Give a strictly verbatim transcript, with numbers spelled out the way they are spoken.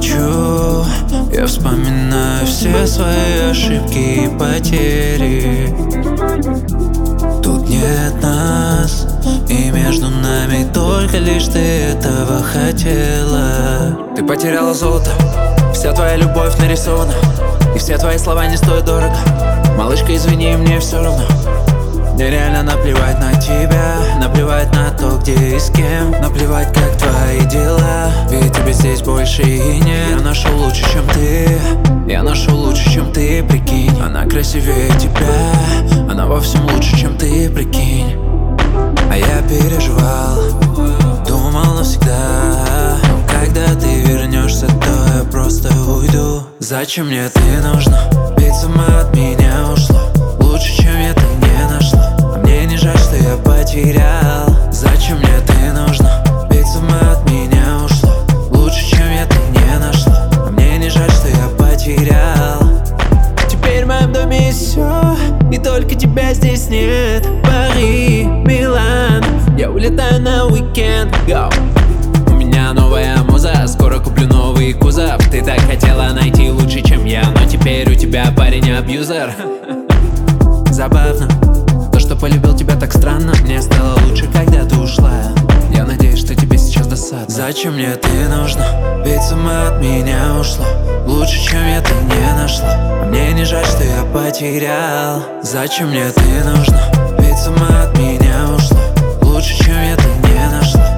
ночью я вспоминаю все свои ошибки и потери. Тут нет нас, и между нами только лишь ты этого хотела. Ты потеряла золото, вся твоя любовь нарисована, и все твои слова не стоят дорого. Малышка, извини, мне все равно. Мне реально наплевать на тебя, наплевать на то, где и с кем, наплевать, как твои дела, ведь тебя здесь больше и нет. Я нашел лучше, чем ты, я нашел лучше, чем ты, прикинь. Она красивее тебя, она во всем лучше, чем ты, прикинь. А я переживал, думал навсегда, но когда ты вернешься, то я просто уйду. Зачем мне ты нужна, ведь сама от меня ушла. Лучше, чем я, ты не нашла, а мне не жаль, что я потерял. Зачем мне ты нужна, ведь сама от меня ушла. Лучше, чем я, ты не нашла, а мне не жаль, что я потерял. Теперь в моем доме есть все, и только тебя здесь нет. Пари, Милан, я улетаю на уикенд. Go. У меня новая муза, скоро куплю новый кузов. Ты так хотела найти лучше, чем я, но теперь у тебя парень абьюзер. Забавно, то, что полюбил тебя так странно. Мне стало лучше, когда ты ушла. Я надеюсь, что тебе сейчас досадно. Зачем мне ты нужна, ведь сама от меня ушла. Лучше, чем я, ты не нашла, а мне не жаль, что я потерял. Зачем мне ты нужна, ведь сама от меня ушла. Лучше, чем я, ты не нашла,